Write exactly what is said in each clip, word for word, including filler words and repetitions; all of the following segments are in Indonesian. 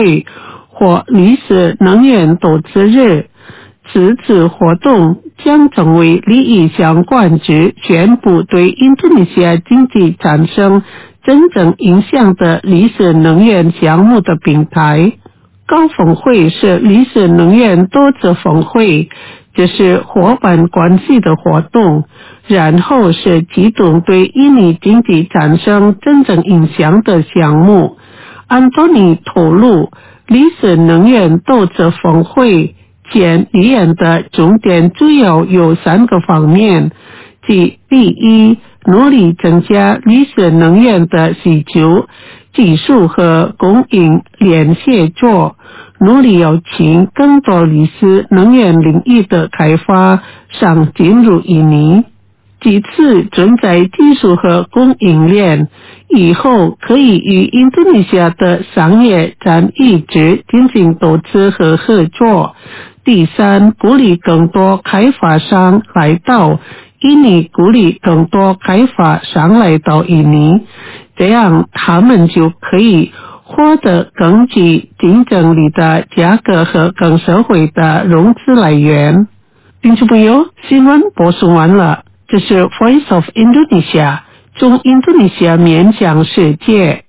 会或历史能源投资日。此次活动将成为利益相关之全部对印度尼西亚经济产生真正影响的历史能源项目的平台。高峰会是历史能源多次峰会，这是伙伴关系的活动，然后是启动对印尼经济产生真正影响的项目。安东尼透露，历史能源多次峰会前议员的重点主要有三个方面，即第一，努力增加历史能源的需求，技术和供应链协作，努力邀请更多历史能源领域的开发商进入印尼。其次，存在技术和供应链，以后可以与印度尼西亚的商业占一致进行投资和合作。第三，鼓励更多开发商来到印尼，鼓励更多开发商来到印尼，这样他们就可以获得更具竞争力的价格和更社会的融资来源。听众朋友，新闻播送完了，这是 Voice of Indonesia， 从印度尼西亚面向世界。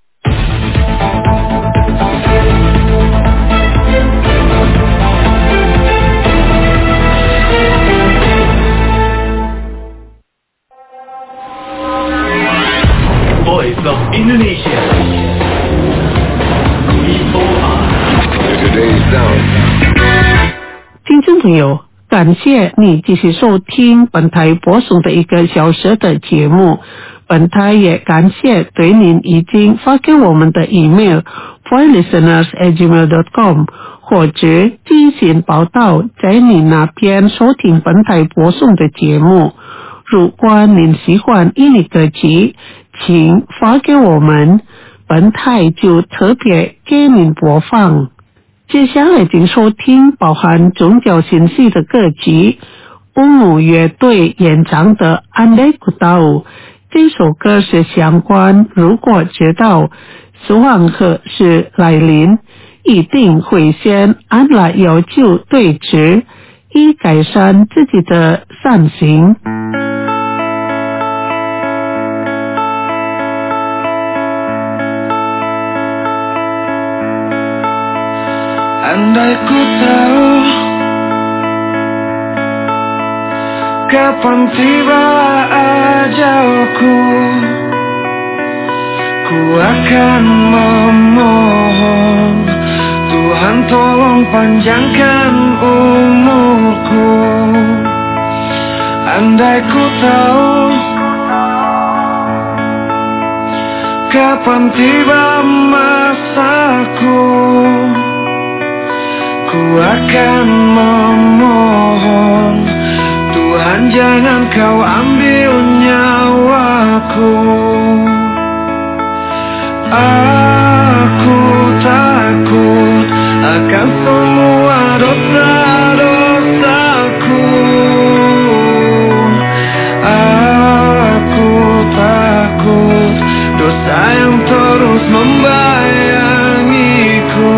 Voice of Indonesia. V O R. Today's sound. 听众朋友，感谢你继续收听本台播送的一个小时的节目。本台也感谢对您已经发给我们的 email voice listeners at gmail dot com 或者寄信报道在你那边收听本台播送的节目。如果您喜欢印尼歌曲，请发给我们，本台就特别给您播放。接下来请收听包含宗教信息的歌曲，乌姆乐队演唱的《Andai Ku Tahu》。这首歌是相关，如果知道死亡何时来临，一定会先安来要求对峙，以改善自己的善行。 Andai ku tahu kapan tiba ajalku, ku akan memohon Tuhan tolong panjangkan umurku. Andai ku tahu kapan tiba masaku, ku akan memohon Tuhan jangan kau ambil nyawaku. Aku takut akan semua dosa-dosaku. Aku takut dosa yang terus membayangiku.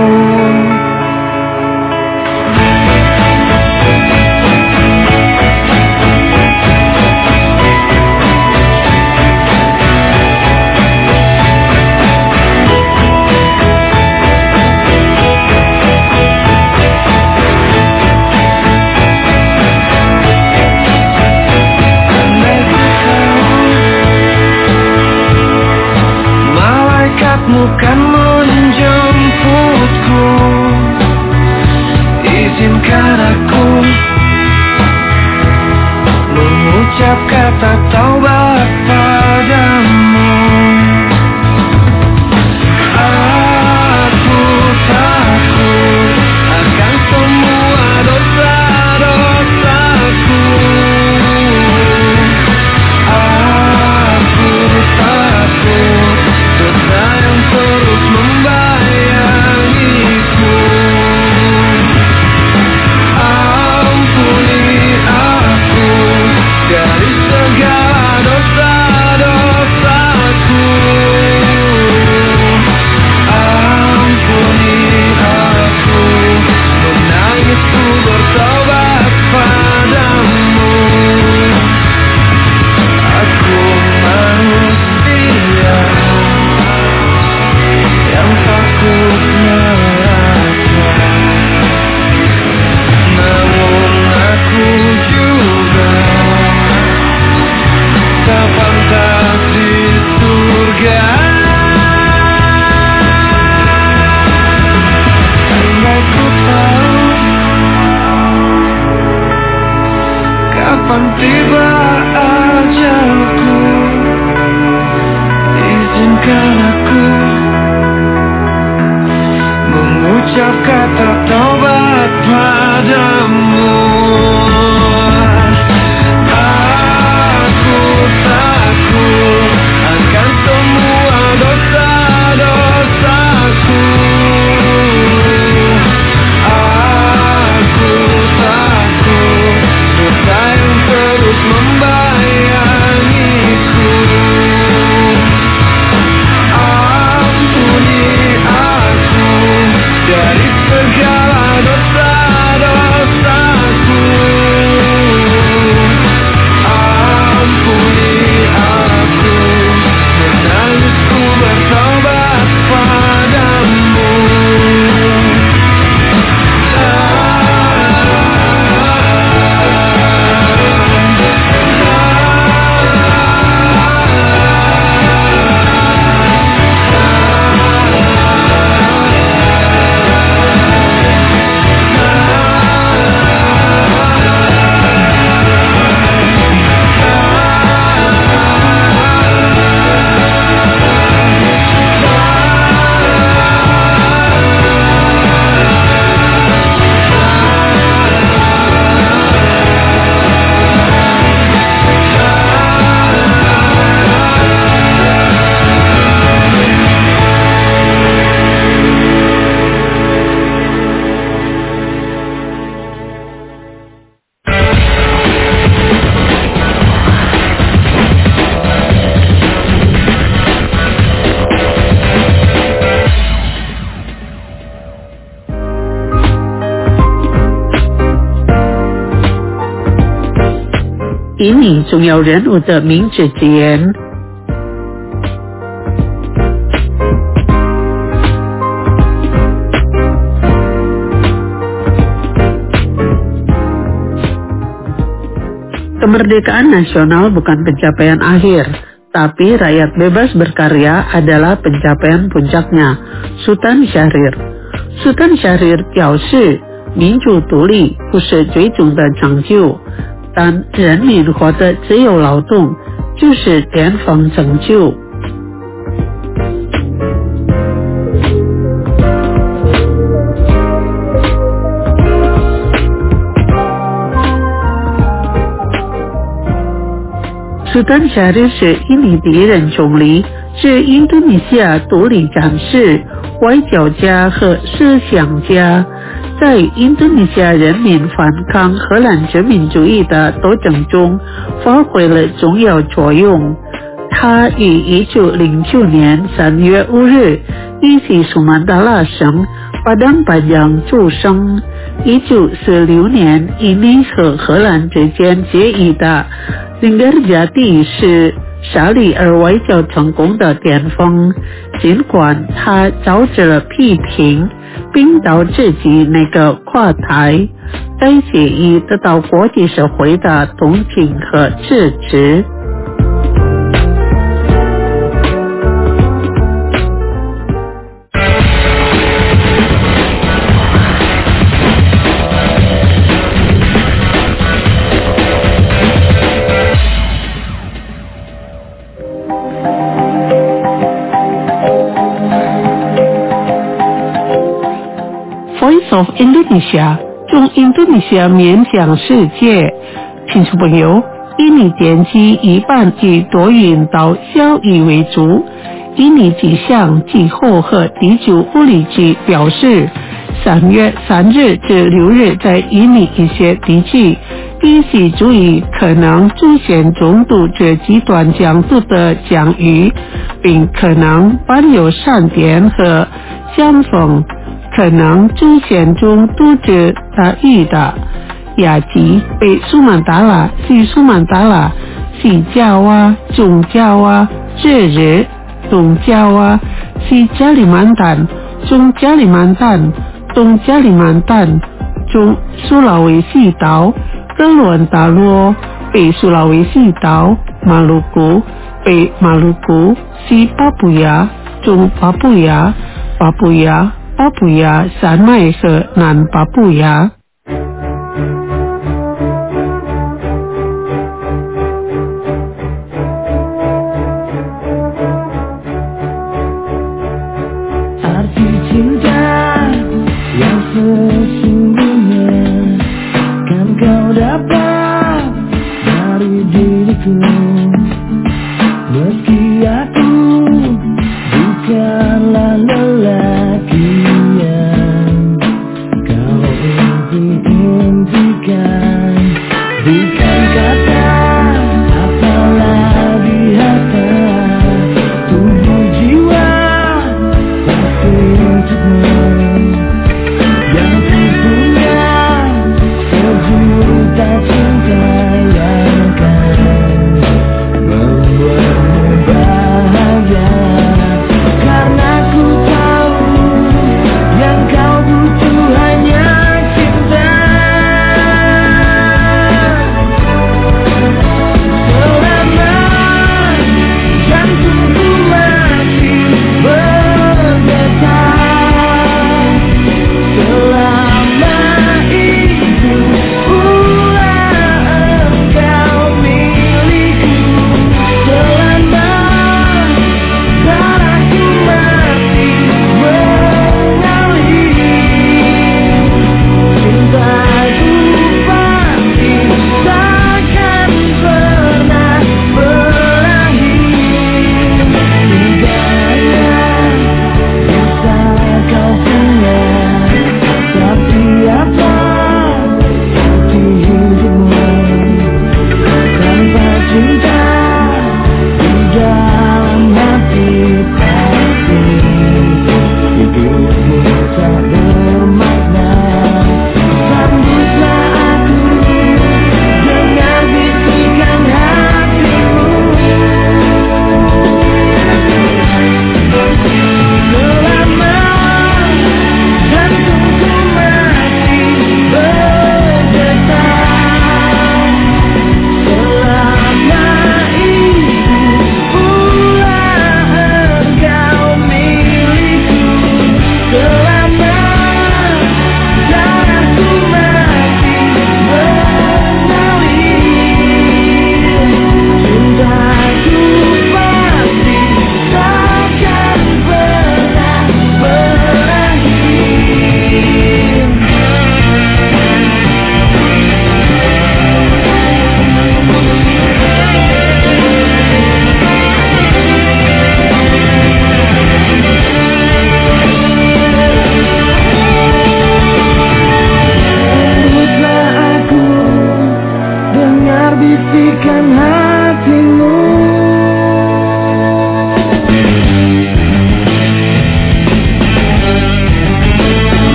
Bukan menjemputku, izinkan aku mengucap kata taubat padamu. Aku takut akan semua dosa-dosaku. Aku takut dosa yang terus membayangiku. Ampuni aku dari segala mengucap kata taubat padamu. Aku takut akan semua dosa-dosaku. Aku takut dosa yang terus membayangiku. Ampuni aku dari segala dosa-dosaku. Ampuni aku, menangisku bertobat padamu. 以你重要人物的名字之言。Kemerdekaan nasional bukan pencapaian akhir, tapi rakyat bebas berkarya adalah pencapaian puncaknya. Sultan Syahrir Sultan Syahrir 表示，民主独立不是最终的成就，但人民获得自由劳动就是巅峰成就。Sultan Syahrir 是印尼第一任总理，是印度尼西亚独立战士、外交家和思想家，在印度尼西亚人民反抗荷兰殖民主义的斗争中发挥了重要作用。他于一九零九年三月五日伊西苏曼达拉省巴当巴江出生。一九四六年，印尼和荷兰之间结义的林格尔加蒂是沙里尔外交成功的巅峰，尽管他遭致了批评，并导致其那个垮台，该协议得到国际社会的同情和支持。Voice of Indonesia 中印度尼西亚面向世界。听众朋友，印尼电机一般以多云到小雨为主。印尼气象气候和地球物理局表示，三月三日至六日在印尼一些地区必须注意可能出现中度至极端强度的降雨，并可能伴有闪电和强风，可能出现中度至大雨的。雅吉、北苏曼达拉、西苏曼达拉、西加瓦、中加瓦、日日、东加瓦、西加里曼丹、中加里曼丹、东加里曼丹、中苏拉维西岛、哥伦达洛、北苏拉维西岛、马鲁古、北马鲁古、西巴布亚、中巴布亚、巴布亚、巴布亚山脉和南巴布亚。 Arti cinta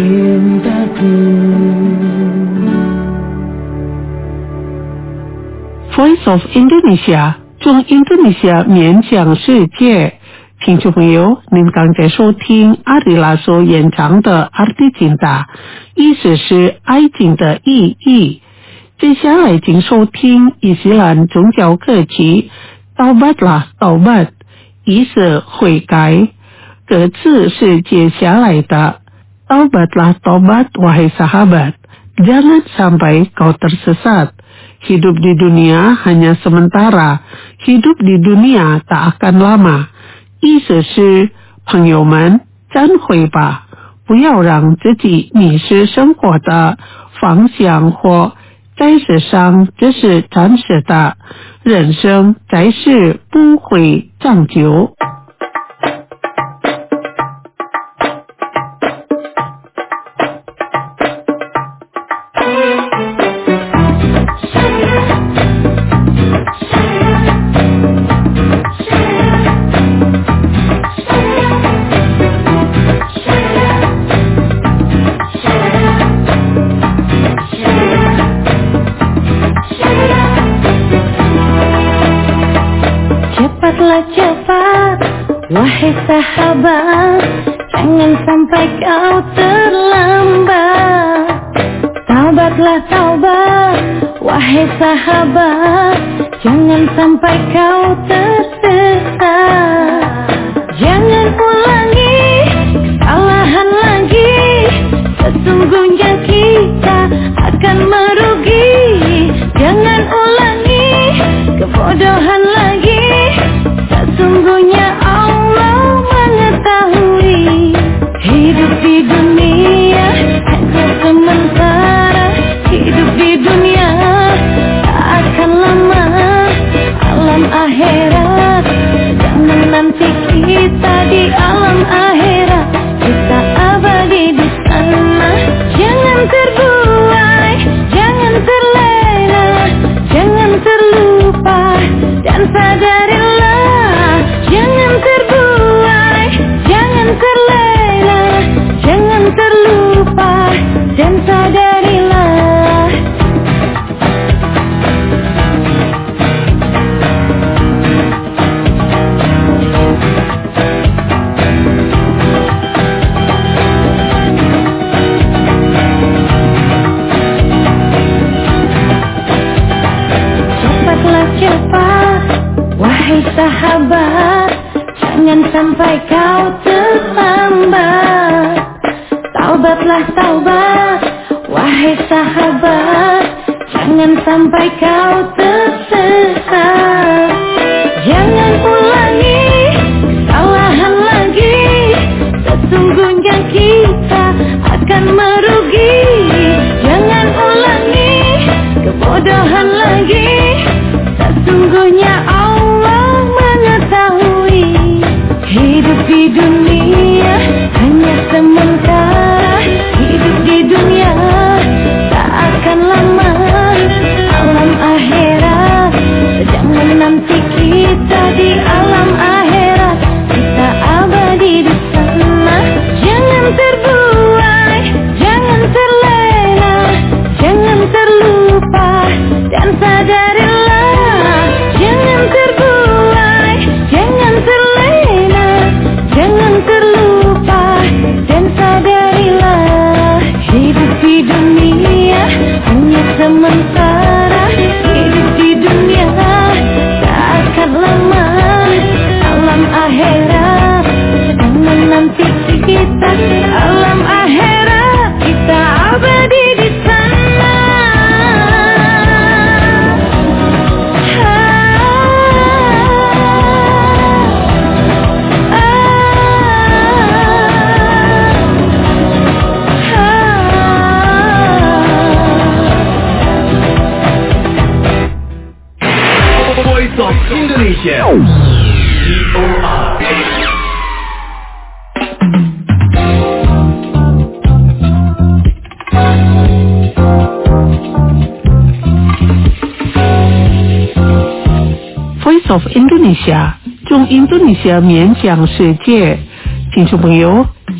cintaku. Voice of Indonesia， 中印度尼西亚面向世界。听众朋友，您刚才收听阿里拉所演唱的《Arti Cinta》，意思是爱情的意义。接下来请收听伊斯兰宗教歌曲《Taubatlah Taubat》，意思悔改。歌词是接下来的 Taubatlah Taubat wahai sahabat, jangan sampai kau tersesat. Hidup di dunia hanya sementara, hidup di dunia tak akan lama。意思是朋友们忏悔吧，不要让自己迷失生活的方向或在世上这是暂时的，人生在世不会长久。 Wahai sahabat, jangan sampai kau terlambat. Taubatlah taubat, wahai sahabat, jangan sampai kau tersesat. Jangan ulangi kesalahan lagi, sesungguhnya kita akan merugi. Jangan ulangi kebodohan lagi, sesungguhnya hidup di dunia hanya sementara, hidup di dunia tak akan lama. Alam akhirat, jangan nanti kita di alam akhirat, kita abadi di sana. Jangan terbuai, jangan terlena, jangan terlupa dan sadarilah. Jangan terbuai, jangan terlena, jangan terlupa dan sadarilah. Cepatlah cepat, wahai sahabat, jangan sampai kau terlambat. Taubatlah taubat, wahai sahabat, jangan sampai kau tersesat. Jangan ulangi kesalahan lagi, sesungguhnya kita akan merugi. Jangan ulangi kebodohan lagi, sesungguhnya Allah mengetahui. Hidup di dunia hanya sementara, hidup di dunia tak akan lama. Alam akhirat, jangan nanti kita di alam akhirat, kita abadi di sana. Jangan terbuai, jangan terlena, jangan terlupa dan sadarilah. Jangan terbuai, jangan terlena, jangan terlupa dan sadarilah. Hidup di dunia hanya sementara, hidup di dunia tak akan lama. Alam akhirat, jangan nanti kita alam akhirat, kita abadi di sana. Voice of Indonesia. V O R. Voice of Indonesia， 中印度尼西亚面向世界。听众朋友，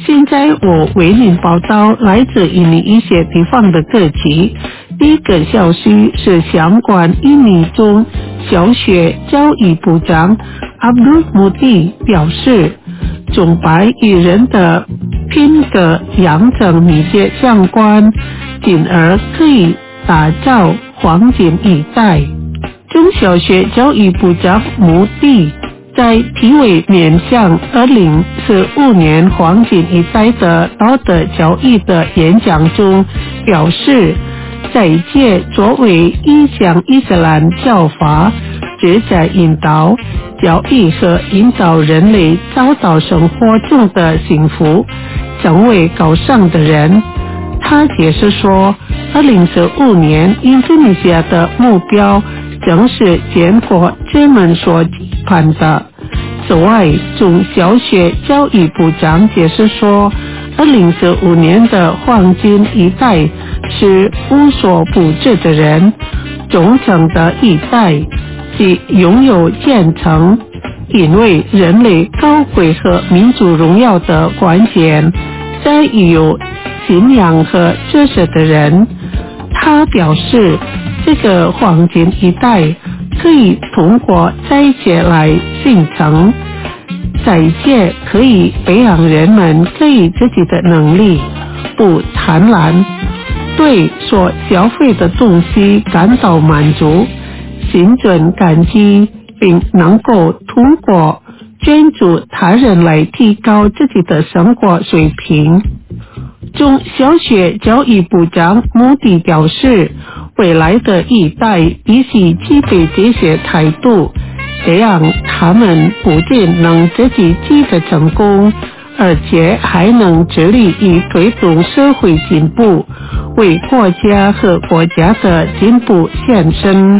现在我为您报道来自印尼一些地方的各级。第一个消息是相关印尼中小学教育部长 Abdul Muti 表示，中白与人的品格养成密切相关，进而可以打造黄金一代。中小学教育部长穆蒂在题为面向二零四五年黄金一代的道德教育的演讲中表示，在借作为一项伊斯兰教法，旨在引导教育和引导人类找到生活中的幸福，成为高尚的人。他解释说，二零四五年印度尼西亚的目标正是建国之门所期盼的。此外，中小学教育部长解释说，二零四五年的黄金一代是无所不至的人，忠诚的一代，即拥有虔诚，因为人类高贵和民族荣耀的关键在于有信仰和知识的人。他表示，这个黄金一代可以通过斋戒来形成，斋戒可以培养人们对自己的能力，不贪婪，对所消费的东西感到满足，心存感激，并能够通过捐助他人来提高自己的生活水平。中小学教育部长穆迪表示，未来的一代必须具备这些态度，这样他们不仅能自己取得成功，而且还能致力于推动社会进步，为国家和国家的进步献身。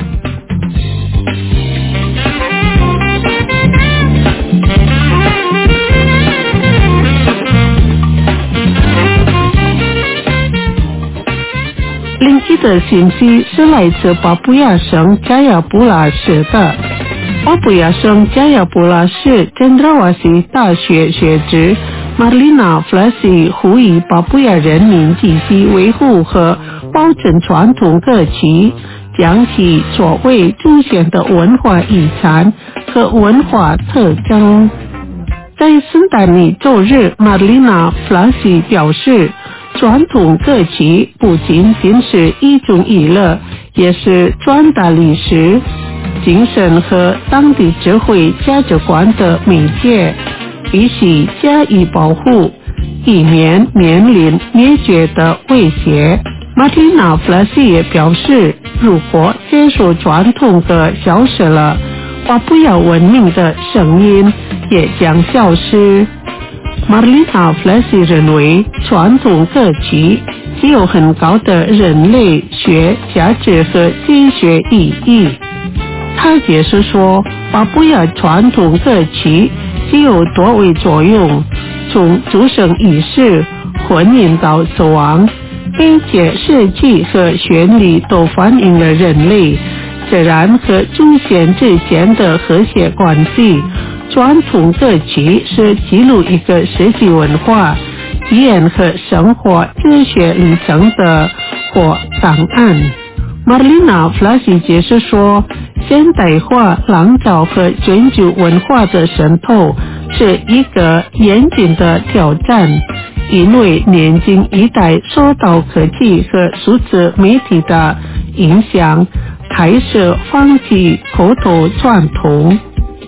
另一的信息是来自巴布亚省加亚布拉市的。巴布亚省加亚布拉市真德瓦西大学学者玛丽娜·弗拉西呼吁巴布亚人民积极维护和保存传统歌曲，将其作为祖先的文化遗产和文化特征。在圣诞节周日，玛丽娜·弗拉西表示，传统歌曲不仅仅是一种娱乐，也是传达历史、精神和当地智慧价值观的媒介，必须加以保护，以免面临灭绝的威胁。马蒂娜·弗拉西也表示，如果接受传统的消失了，巴布亚文明的声音也将消失。玛丽娜·弗拉西认为，传统歌曲具有很高的人类学价值和经学意义。他解释说，巴布亚传统歌曲具有多维作用，从祝生仪式、婚姻到死亡，并且设计和旋律都反映了人类、自然和祖先之间的和谐关系。传统歌曲是记录一个社区文化、语言和生活哲学历程的或档案。玛丽娜·弗拉西解释说，现代化浪潮和全球文化的渗透是一个严峻的挑战，因为年轻一代受到科技和数字媒体的影响，开始放弃口头传统。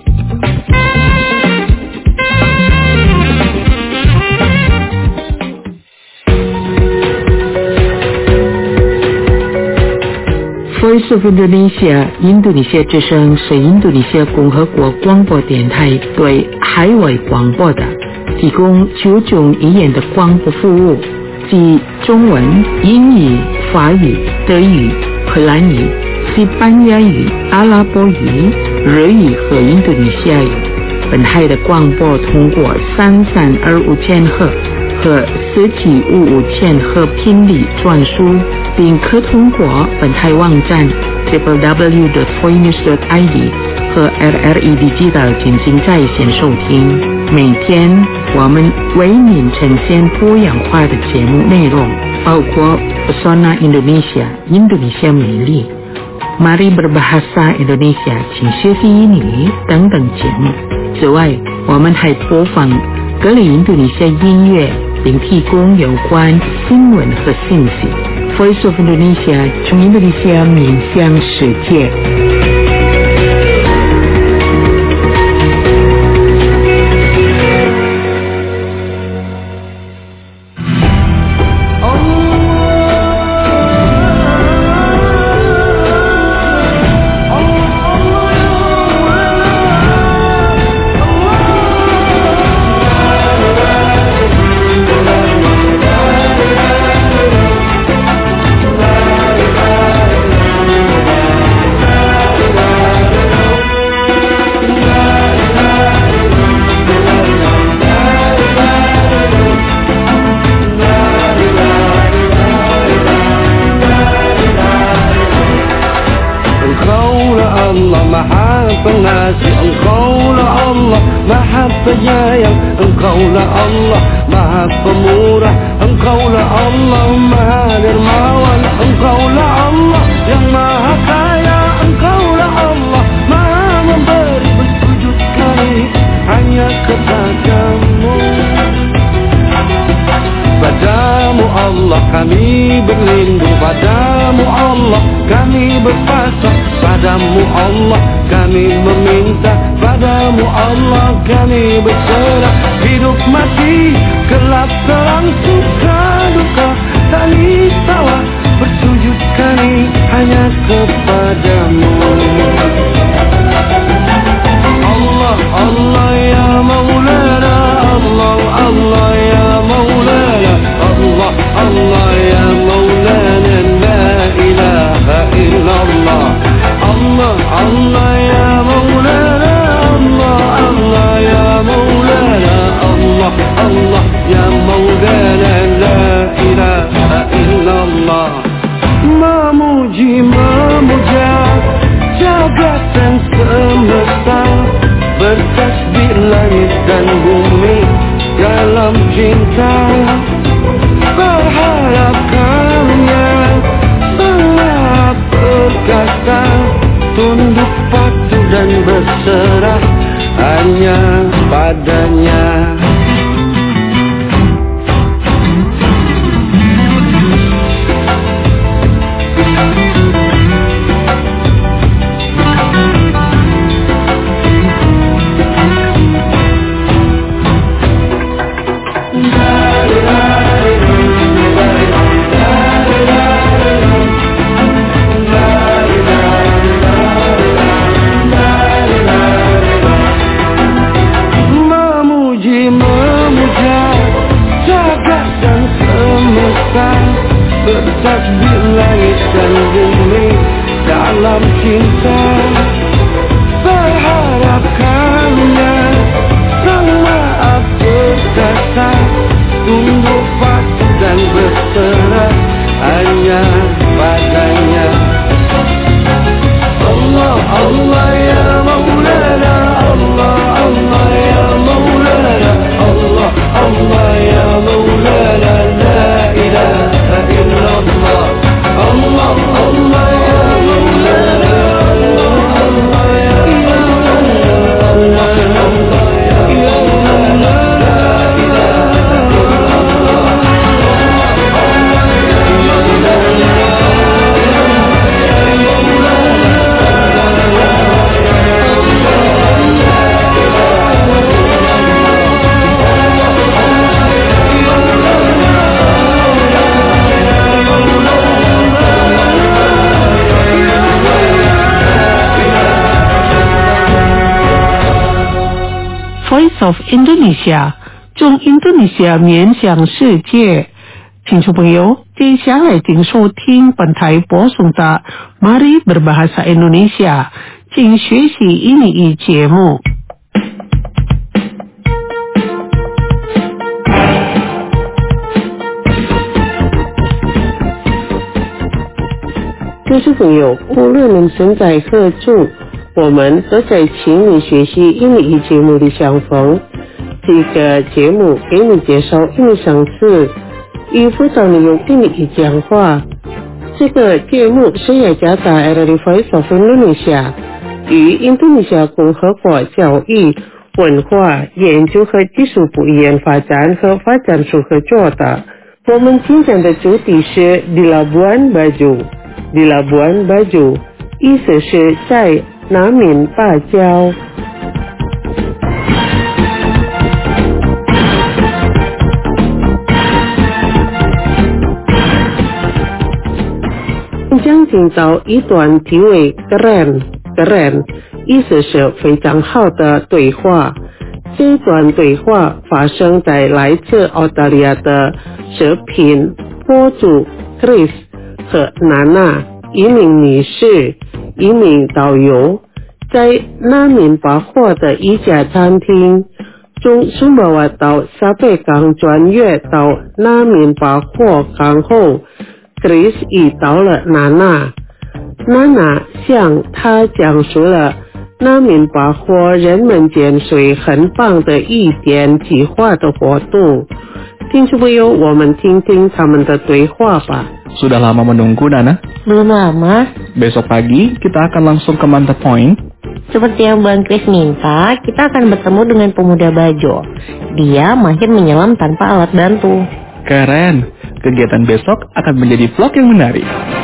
Voice of Indonesia 印度尼西亚之声是印度尼西亚共和国广播电台对海外广播的，提供九种语言的广播服务，即中文、英语、法语、德语、荷兰语、西班牙语、阿拉伯语、日语和印度尼西亚语。本台的广播通过三三二五千赫和四七五五千赫频率传输，并可通过本台网站 double-u double-u double-u dot voinews dot i d 和和 L R E Digital 进行在线收听。每天我们为您呈现多样化的节目内容，包括 Pesona Indonesia 印度尼西亚美丽、Mari Berbahasa Indonesia 请学习印尼等等节目。此外，我们还播放各类印度尼西亚音乐，并提供有关新闻和信息。Voice of Indonesia 从印度尼西亚面向世界。 pengasih, Engkaulah Allah Maha Penyayang, Engkaulah Allah Maha Pemurah, Engkaulah Allah Maha Dermawan, Engkaulah Allah yang Maha Kaya, Engkaulah Allah Maha Memberi. Bersujud kami hanya kepadamu, padamu Allah kami berlindung, padamu Allah kami berpasrah, padamu Allah kami meminta, padamu Allah kami berserah. Hidup mati, gelap terang, suka duka, tangis tawa, bersujud kami hanya kepadamu. Allah, Allah ya Maulana, Allah, Allah ya Maulana, Allah, Allah ya Maulana, la ilaha illallah. Allah, Allah ya Maulana, Allah, Allah ya Maulana, Allah, Allah ya Maulana, la ilaha illallah. Memuji, memuja jagat dan semesta, bertasbih langit dan bumi dalam cinta, berharap karunia Maha Perkasa, tunduk patuh dan berserah hanya padanya. Bertasbih langit dan bumi dalam cinta, berharap karunia Sang Maha Perkasa, tunduk patuh dan berserah hanya padanya. Allah, Allah ya Maulana, Allah, Allah ya Maulana, Allah, Allah ya Maulana, la ilaha illallah. Allah, Allah ya Maulana, Allah, Allah ya Maulana, Allah, Allah ya Maulana, la ilaha illallah. Allah ya Maulana, Voice of Indonesia 从印度尼西亚面向世界。听众朋友，接下来请收听本台播送的 Mari Berbahasa Indonesia 请学习印尼语节目。听众朋友，无论您身在何处， 我们都在请你学习英语节目的相逢。这个节目给你介绍印尼省市与辅导你用英语讲话。这个节目是雅加达 R T Voice of Indonesia 与印度尼西亚共和国教育、文化研究和技术部研发展和发展处合作的。我们今天的主题是 Di Labuan Bajo。Di Labuan Bajo 意思是在南闽芭蕉。将听到一段题为 Keren Keren 意思是非常好的对话。这段对话发生在来自澳大利亚的视频博主 Chris 和娜娜，一名女士，一名导游，在南闽巴霍的一家餐厅，从苏马瓦到沙贝港转越到南闽巴霍港后，Chris 遇到了娜娜，娜娜向他讲述了南闽巴霍人们潜水很棒的一点计划的活动。听众朋友，我们听听他们的对话吧。 Sudah lama menunggu, Nana? Belum lama. Besok pagi kita akan langsung ke Manta Point. Seperti yang Bang Chris minta, kita akan bertemu dengan pemuda Bajo. Dia mahir menyelam tanpa alat bantu. Keren. Kegiatan besok akan menjadi vlog yang menarik.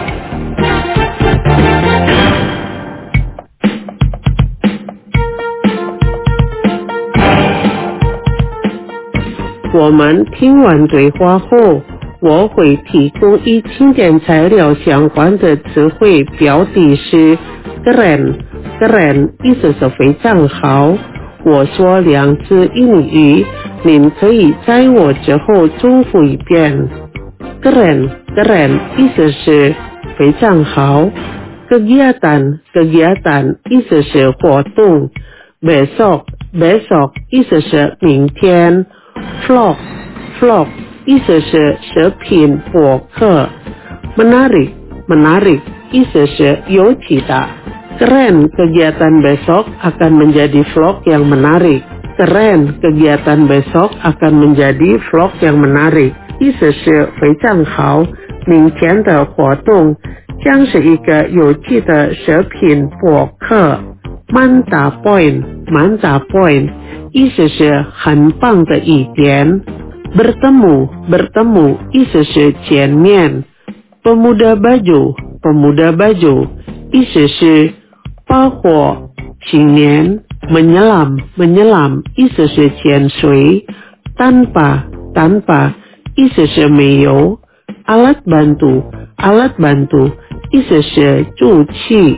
我们听完对话后，我会提供与经典材料相关的词汇，标题是 Keren Keren 意思是非常好。我说两次英语，您可以在我之后重复一遍。Keren Keren 意思是非常好。Kegiatan Kegiatan 意思是活动。Besok Besok 意思是明天。Vlog Vlog 意思是视频博客。Menarik Menarik 意思是有趣的。Keren kegiatan besok akan menjadi vlog yang menarik. Keren kegiatan besok akan menjadi vlog yang menarik 意思是非常好，明天的活动将是一个有趣的视频博客。Manta Point Manta Point 意思是很棒的一点。Bertemu Bertemu 意思是见面。Pemuda Bajo Pemuda Bajo 意思是巴霍青年。Menyelam Menyelam 意思是潜水。Tanpa Tanpa 意思是没有。Alat bantu Alat bantu 意思是助器。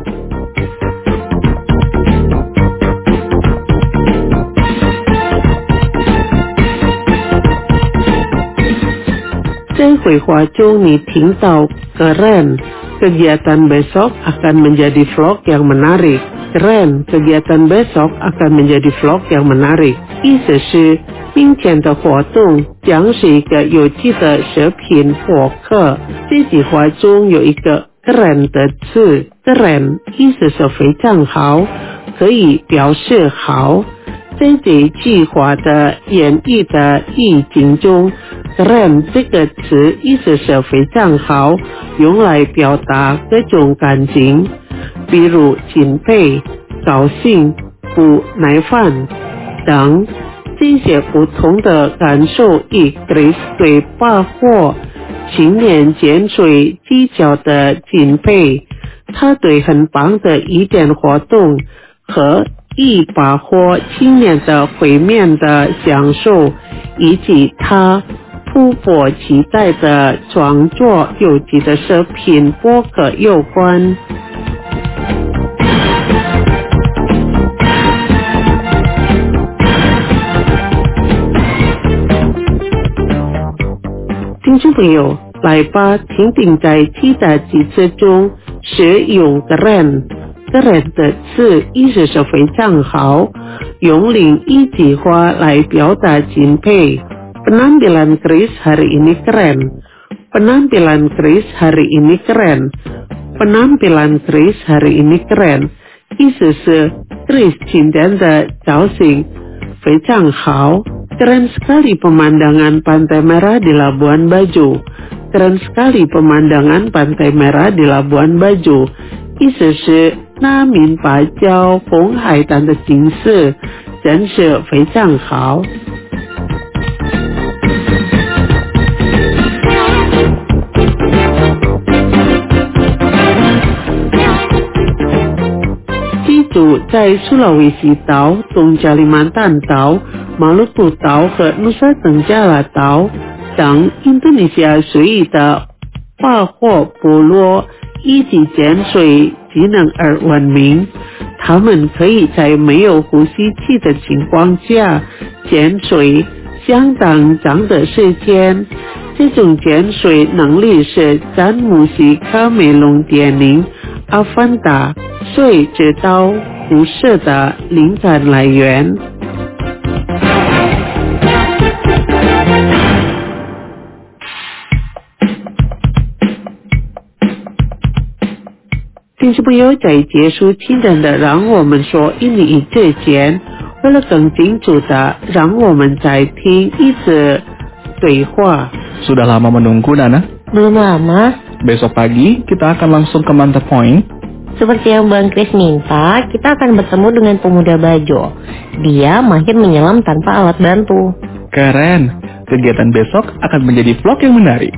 在绘画中你听到 Keren kegiatan besok akan menjadi vlog yang menarik. Keren kegiatan besok akan menjadi vlog yang menarik 意思是明天的活动将是一个有趣的视频博客。这句话中有一个 Keren 的字， Keren 意思是非常好，可以表示好。在这句话的演绎的意境中， Keren 这个词意思是非常好，用来表达各种感情，比如钦佩、高兴、不耐烦等。这些不同的感受与 Chris 对巴霍青年潜水技巧的钦佩，他对很棒的一点活动和一巴霍青年的会面的享受，以及他突破期待的创作有趣的视频博客有关。听众朋友，来吧，听听在其他几次中使用 Keren Keren 的词意思是非常好，用另一句话来表达钦佩。Penampilan Chris hari ini keren. Penampilan Chris hari ini keren. Penampilan Chris hari ini keren 意思是 Chris 今天的造型非常好。Keren sekali pemandangan Pantai Merah di Labuan Bajo. Keren sekali pemandangan Pantai Merah di Labuan Bajo. 意思是那明白礁红海滩的景色真是非常好。记住，在苏拉威西岛、东加里曼丹岛、马鲁布岛和努萨登加拉岛等印度尼西亚随意的华霍部落以及潜水技能而闻名。他们可以在没有呼吸器的情况下潜水相当长的时间。这种潜水能力是詹姆西卡梅隆电影《阿凡达》水之道辐射的灵感来源。听众朋友，在结束今天的让我们说印尼语之前，为了更清楚的让我们再听一次对话。 Sudah lama menunggu, Nana? Belum lama. Besok pagi kita akan langsung ke Mantap Point. Seperti yang Bang Chris minta, kita akan bertemu dengan pemuda Bajo. Dia mahir menyelam tanpa alat bantu. Keren. Kegiatan besok akan menjadi vlog yang menarik.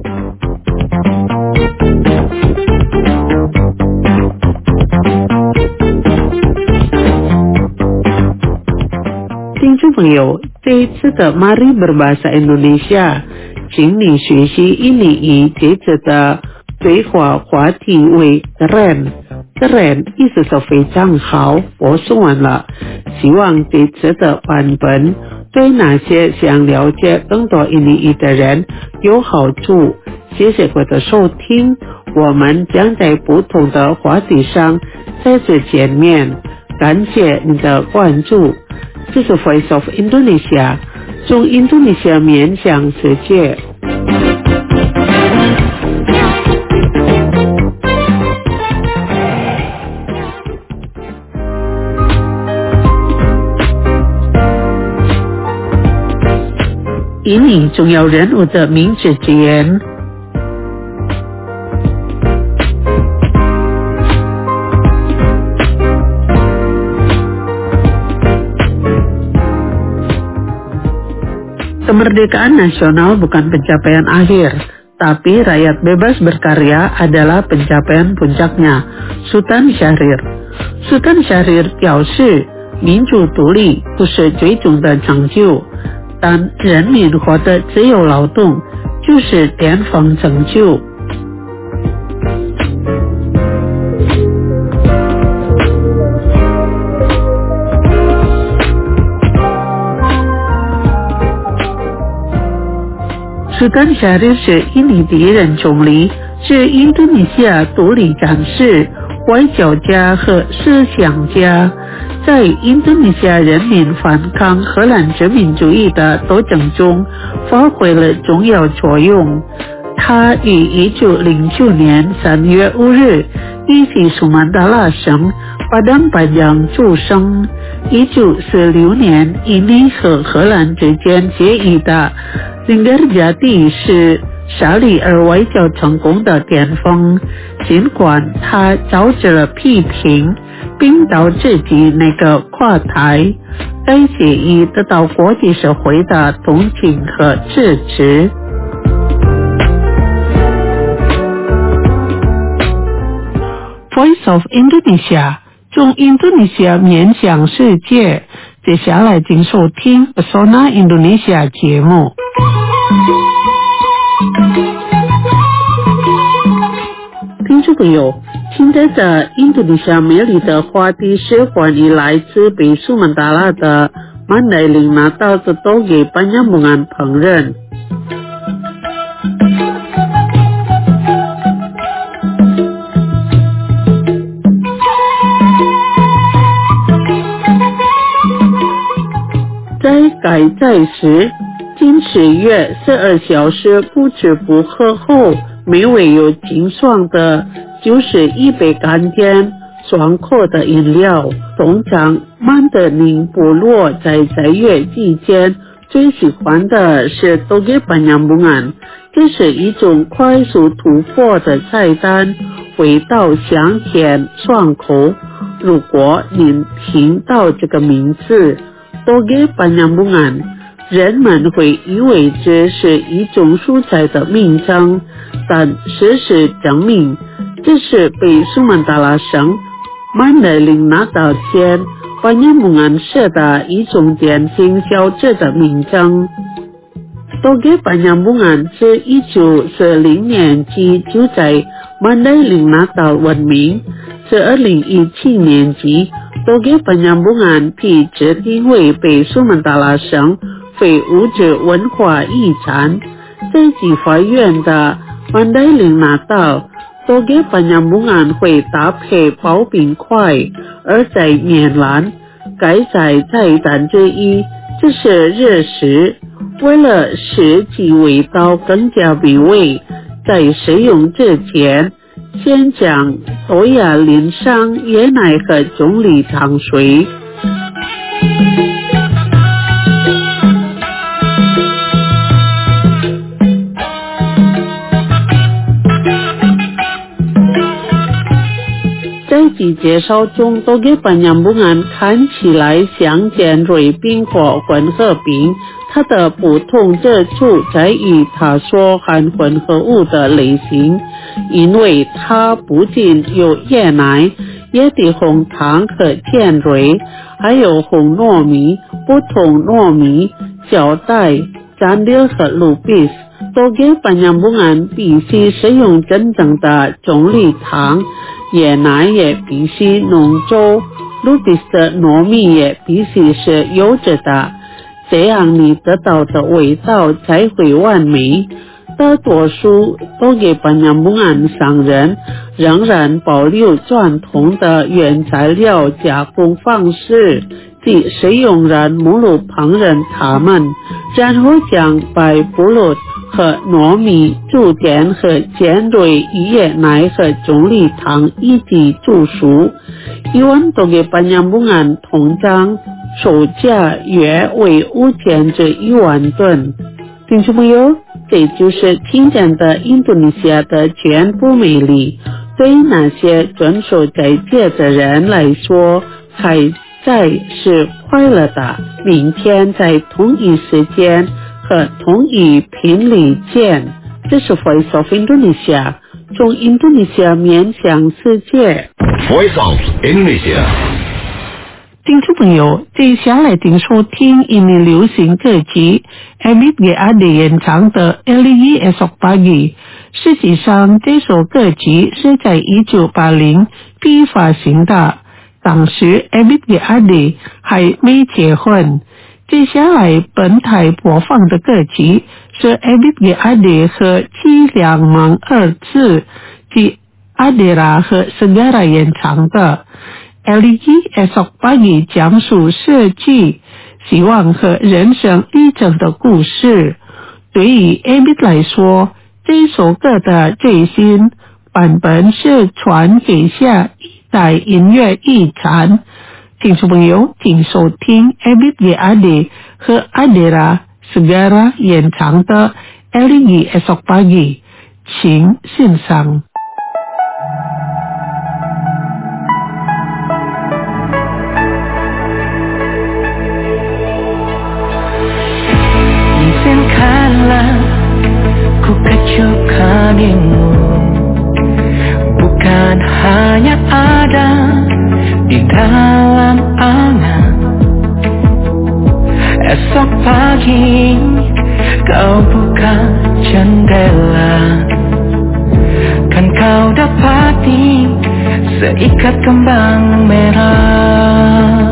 听众朋友，这一次的 Mari Berbahasa Indonesia， 请你学习印尼语这次的对话话题为 keren。keren 意思是非常好，我说完了。希望这次的版本对那些想了解更多印尼语的人有好处。谢谢各位的收听，我们将在不同的话题上再次见面。感谢你的关注。这是 Voice of Indonesia， 从印度尼西亚面向世界。印尼重要人物的名字之言。Kemerdekaan nasional bukan pencapaian akhir, tapi rakyat bebas berkarya adalah pencapaian puncaknya. Sultan Syahrir Sultan Syahrir 表示，民主独立不是最终的成就，但人民获得自由劳动就是巅峰成就。Sultan Syahrir 是印尼第一任总理，是印度尼西亚独立战士、外交家和思想家，在印度尼西亚人民反抗荷兰殖民主义的斗争中发挥了重要作用。他于一九零九年三月五日以及苏曼达拉省Padang Panjang出生。一九四六年，印尼和荷兰之间结义的Linggarjati 是沙里而外交成功的巅峰，尽管他遭致了批评，并导致其那个垮台，该协议得到国际社会的同情和支持。Voice of Indonesia， 从印度尼西亚面向世界。接下来请收听 Pesona Indonesia 节目。听众朋友，今天的印度尼西亚美丽的话题是关于来自北苏门答腊的曼代林拿到的多给penyambungan烹饪。在改载时，经十月十二小时不吃不喝后，美味又清爽的就是一杯甘甜爽口的饮料。通常曼德林部落在斋月期间最喜欢的是 Toge Penyambungan， 这是一种快速突破的菜单，味道香甜爽口。如果您听到这个名字 Toge Penyambungan， 人们会以为这是一种蔬菜的名称，但事实证明这是被苏门答腊省曼德林拿到前Penyambungan社的一种点心小吃的名称。Toge Penyambungan自一九四零年起就在曼德林拿到闻名，自二零一七年起 Toge Penyambungan 被指定为被苏门答腊省非物质文化遗产。在立法院的曼德林拿到Toge Penyambungan 会搭配刨冰块，而在缅兰该在菜单之一，这是热食。为了使其味道更加美味，在食用之前先将豆芽淋上椰奶和中粒糖水。在其介绍中 Toge Penyambungan 看起来像尖锐饼或混合饼，它的不同之处在于它所含混合物的类型，因为它不仅有椰奶、椰的红糖和尖锐，还有红糯米、不同糯米、胶带、蘸料和露比斯。Toge Penyambungan 必须使用真正的中粒糖，椰奶也必须浓稠，露比斯的糯米也必须是优质的，这样你得到的味道才会完美。大多数Toge Penyambungan商人仍然保留传统的原材料加工方式，即使用人母乳烹饪它们，然后将白不露和糯米、猪腱和尖锐椰奶和中粒糖一起煮熟。一碗Toge Penyambungan通常售价约为五千至一万吨。听众朋友，这就是听见的印度尼西亚的全部魅力。对那些遵守斋戒的人来说，还在是快乐的。明天在同一时间和同一频率见。这是 Voice of Indonesia， 从印度尼西亚面向世界。 Voice of Indonesia。 听众朋友，接下来请收听印尼流行歌曲 Ebit G Ade 演唱的 Eligi Esok Pagi。实际上，这首歌曲是在一九八零批发行的，当时 Ebit G Ade 还没结婚。接下来本台播放的歌曲是 Ebit G Ade 和七两芒儿子及 Adera 和 Segara 演唱的。Eligi Esok Pagi 讲述设计、希望和人生历程的故事。对于 Ebit 来说，这首歌的最新版本是传给下一代音乐遗产。听众朋友，请收听 Ebit G Ade 和 Adera Segara 演唱的 Eligi Esok Pagi， 请欣赏。 Izinkanlah ku kecup kakimu, bukan hanya ada di dalam angan. Esok pagi kau buka jendela, kan kau dapati seikat kembang merah.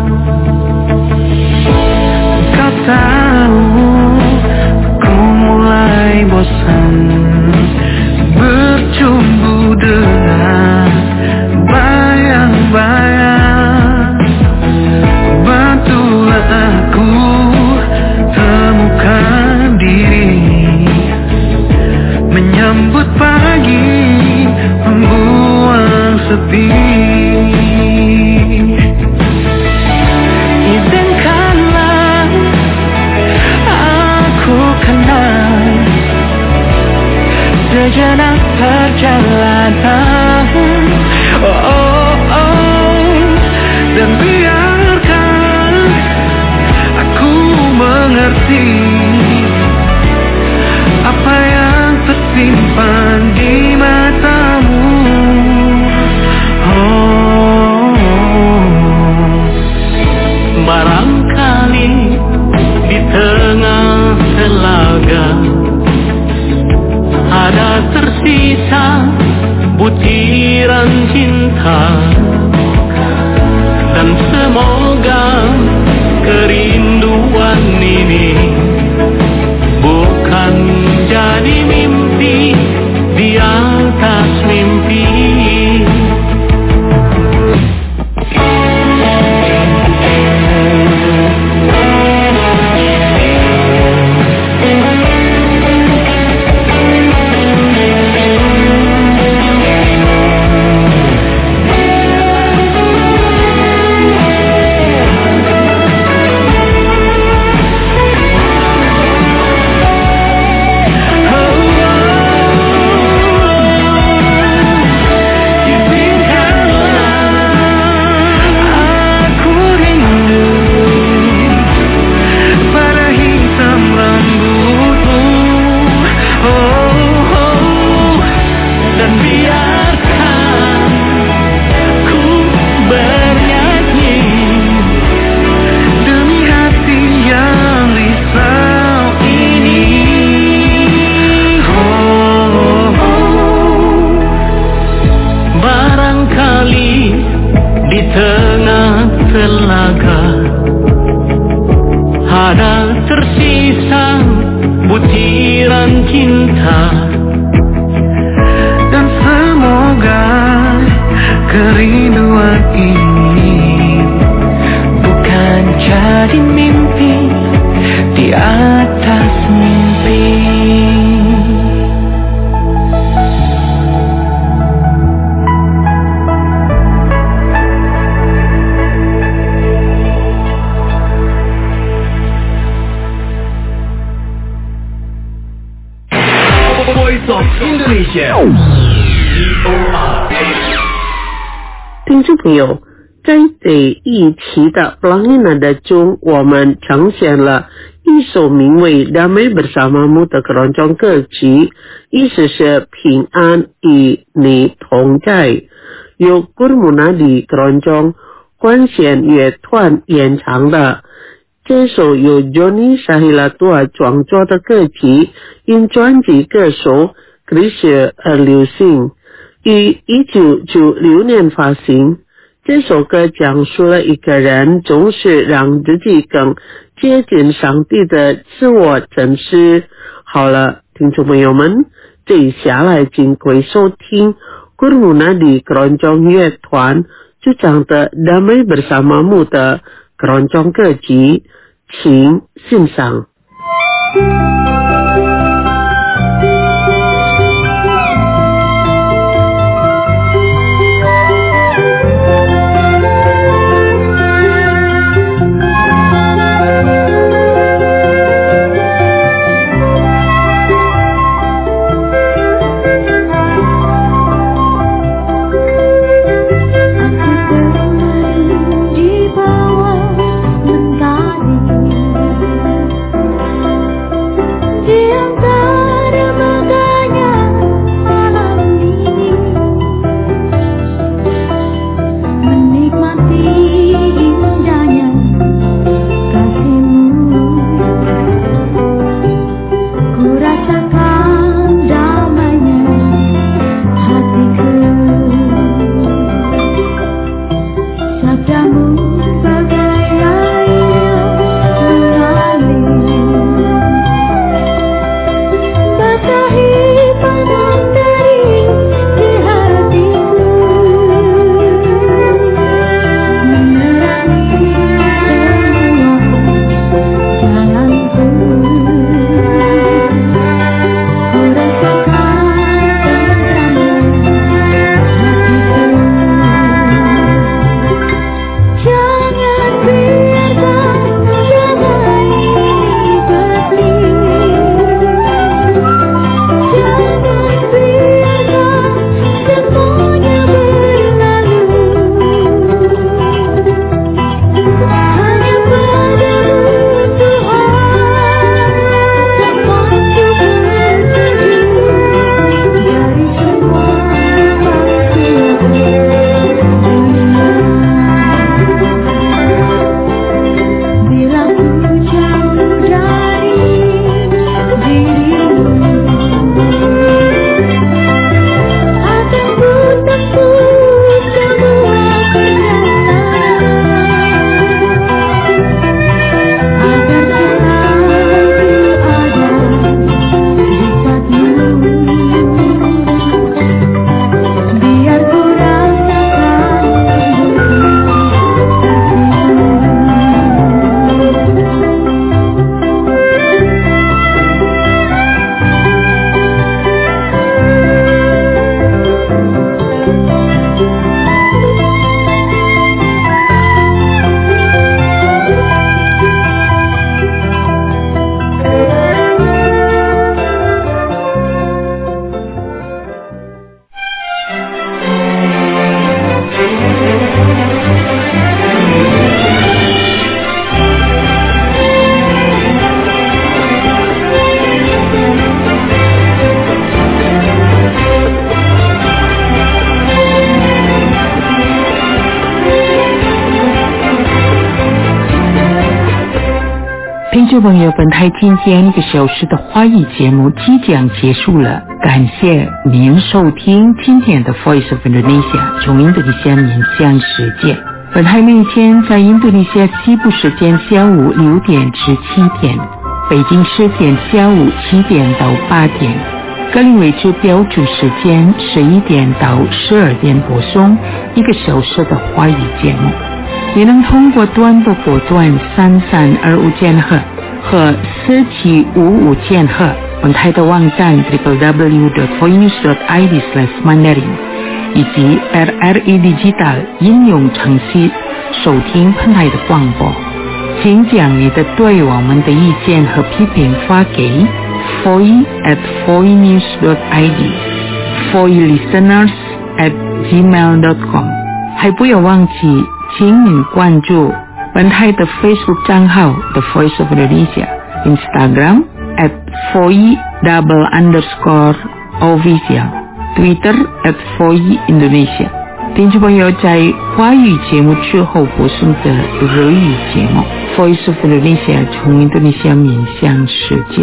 Kau tahu ku mulai bosan bercumbu dengan bayang-bayang. Bantulah aku temukan diri, menyambut pagi, membuang sepi. sejenak perjalanan. Oh, oh, oh. Dan biarkan aku mengerti apa yang tersimpan di matamu. Oh, barangkali di tengah telaga ada tersisa butiran cinta, dan semoga kerinduan ini bukan jadi mimpi di atas mimpi. Voice of Indonesia。 听众朋友，在这一期的 Pelangi中，我们呈现了一首名为《Damai Bersamamu》的keroncong歌曲，意思是平安与你同在，由 Gurmunadi keroncong 管弦乐团演唱的。这首由 Johnny Sahilatua 创作的歌曲，因专辑歌手 Krisha 而流行，于一九九六年发行。这首歌讲述了一个人总是让自己更接近上帝的自我真实。好了，听众朋友们，接下来请各位收听 Gurmunadi keroncong 乐团主唱的 Damai Bersamamu 的keroncong歌曲，请欣赏。 众朋友，本台今天一个小时的华语节目即将结束了，感谢您收听今天的 Voice of Indonesia 从印度尼西亚面向世界。本台每天在印度尼西亚西部时间下午六点至七点，北京时间下午七点到八点，格林威治标准时间十一点到十二点播送一个小时的华语节目。也能通过短波波段三三二五千赫和四七五五千赫，本台的网站 double-u double-u double-u dot voinews dot i d slash mandarin 以及 R R E Digital 应用程序收听本台的广播。请将你的对我们的意见和批评发给 voice at voinews dot i d voicelisteners at gmail dot com， 还不要忘记请您关注本台的 Facebook 账号 The Voice of Indonesia， Instagram at voice double underscore official， Twitter at voice Indonesia。 听众朋友，在华语节目之后播送的日语节目 Voice of Indonesia 从印度尼西亚面向世界。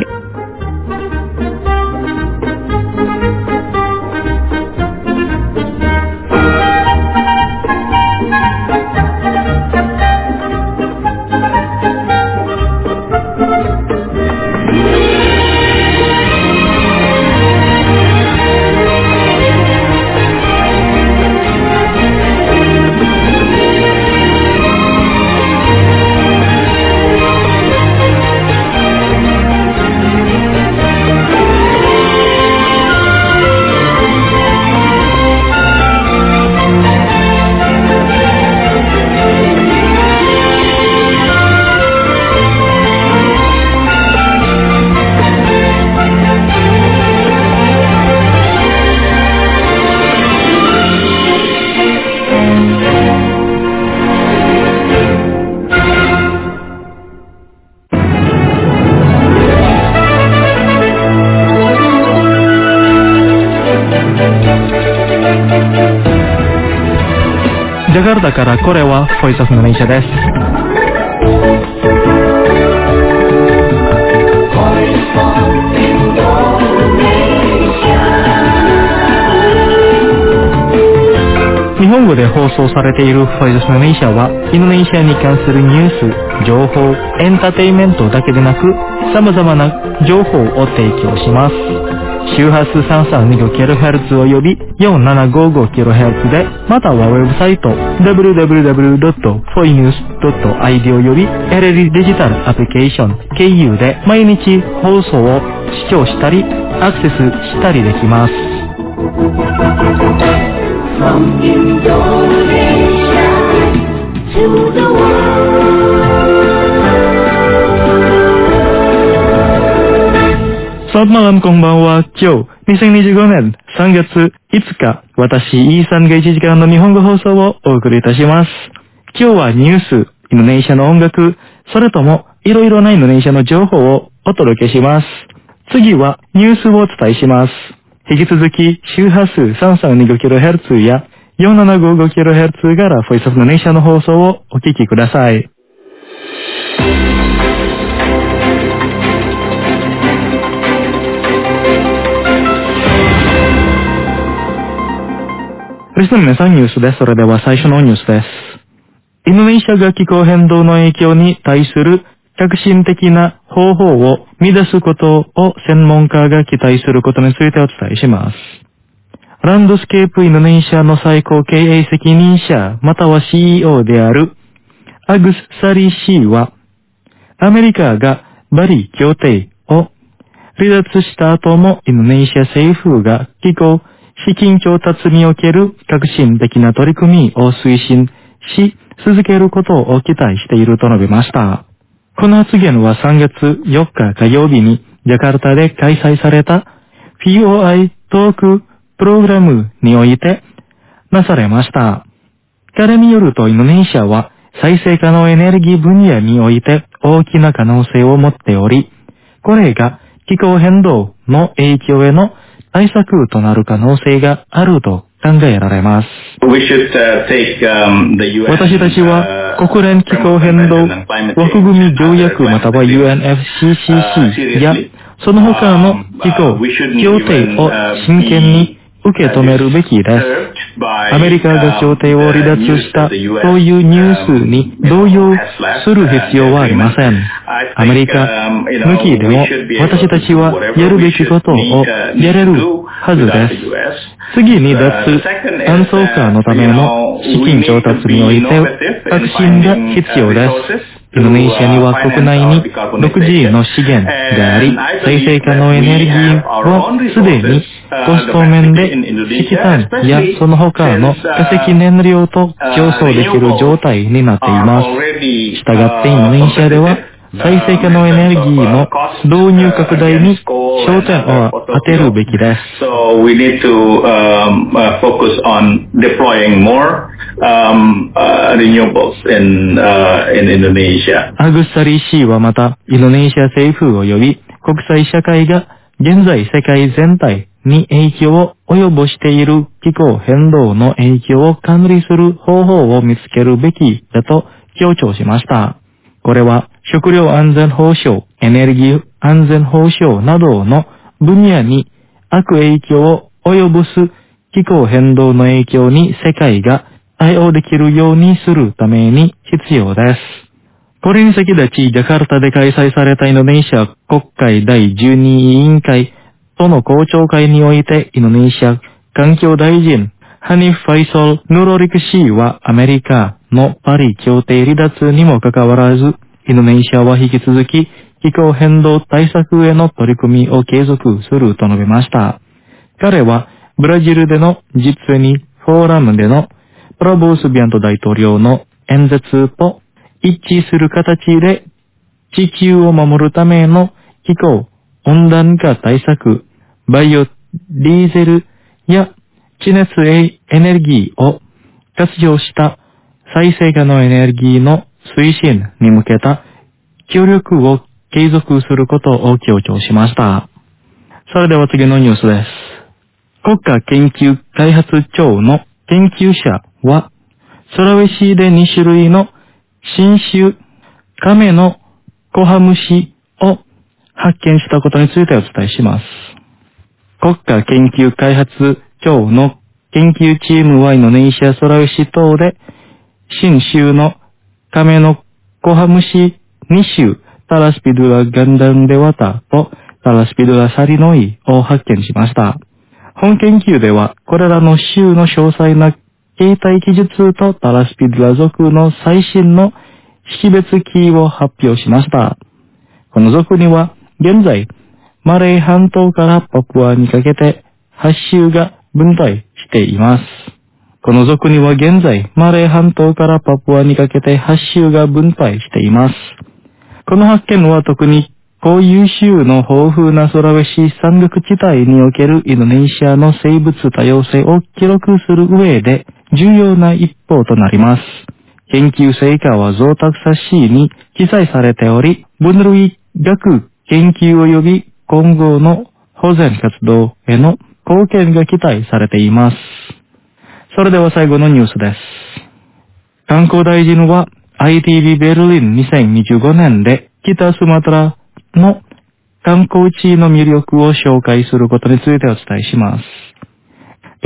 ジャカルタからこれは Voice of Indonesia です。日本語で放送されている Voice of Indonesia はインドネシアに関するニュース、情報、エンターテインメントだけでなく様々な情報を提供します。周波数 さんさんにごキロヘルツ および よんななごごキロヘルツ で、またはウェブサイト ダブリューダブリューダブリュードットフォイニュースドットアイディー および エルエルデジタルアプリケーション ケーユー で毎日放送を視聴したりアクセスしたりできます。 From Indonesia to the world。 Selamat malam, konbanwa. 今日、にせんにじゅうごねんさんがついつか、私、イーさんがいちじかんの日本語放送をお送りいたします。今日はニュース、インドネシアの音楽、それともいろいろなインドネシアの情報をお届けします。次はニュースをお伝えします。引き続き、周波数 さんさんにごキロヘルツ や よんななごごキロヘルツ から Voice of Indonesia の放送をお聞きください。リスナーの皆さん、ニュースです。それでは最初のニュースです。インドネシアが気候変動の影響に対する革新的な方法を見出すことを専門家が期待することについてお伝えします。ランドスケープインドネシアの最高経営責任者または シーイーオー であるアグス・サリ氏は、アメリカがバリ協定を離脱した後もインドネシア政府が気候資金調達における革新的な取り組みを推進し続けることを期待していると述べました。この発言はさんがつよっか火曜日にジャカルタで開催された ピーオーアイ トークプログラムにおいてなされました。彼によるとインドネシアは再生可能エネルギー分野において大きな可能性を持っており、これが気候変動の影響への対策となる可能性があると考えられます。 私たちは国連気候変動枠組み条約または ユーエヌエフシーシーシー やその他の気候協定を真剣に受け止めるべきです。アメリカが協定を離脱したというニュースに動揺する必要はありません。アメリカ抜きでも私たちはやるべきことをやれるはずです。次に脱炭素化のための資金調達において革新が必要です。インドネシアには国内に独自の資源があり、再生可能エネルギーはすでにコスト面で石炭やその他の化石燃料と競争できる状態になっています。したがってインドネシアでは再生可能エネルギーの導入拡大に焦点を当てるべきです。 So we need to um, uh, focus on deploying more um, uh, renewables in, uh, in Indonesia. アグッサリー氏はまた、インドネシア政府及び国際社会が現在世界全体に影響を及ぼしている気候変動の影響を管理する方法を見つけるべきだと強調しました。これは食料安全保障、エネルギー安全保障などの分野に悪影響を及ぼす気候変動の影響に世界が対応できるようにするために必要です。これに先立ち、ジャカルタで開催されたインドネシア国会第じゅうに委員会との公聴会において、インドネシア環境大臣、ハニフ・ファイソル・ヌロリク氏はアメリカのパリ協定離脱にもかかわらず、インドネシアは引き続き気候変動対策への取り組みを継続すると述べました。彼はブラジルでの実にフォーラムでのプラボースビアント大統領の演説と一致する形で地球を守るための気候温暖化対策、バイオディーゼルや地熱エネルギーを活用した再生可能エネルギーの推進に向けた協力を継続することを強調しました。それでは次のニュースです。国家研究開発庁の研究者は、ソラウェシでに種類の新種亀のコハムシを発見したことについてお伝えします。国家研究開発庁の研究チームはインドネシア・ソラウェシ島で新種の亀のコハムシに種、タラスピドゥラガンダンデワタとタラスピドゥラサリノイを発見しました。本研究では、これらの種の詳細な形態記述とタラスピドゥラ属の最新の識別キーを発表しました。この属には、現在、マレー半島からパプアにかけてはち種が分隊しています。この属には現在、マレー半島からパプアにかけてはち種が分隊しています。この発見は特に固有種の豊富なソラウェシ山岳地帯におけるインドネシアの生物多様性を記録する上で重要な一歩となります。研究成果は増拓冊子に記載されており、分類学研究及び今後の保全活動への貢献が期待されています。それでは最後のニュースです。観光大臣は アイティービー ベルリンにせんにじゅうごねんで北スマトラの観光地の魅力を紹介することについてお伝えします。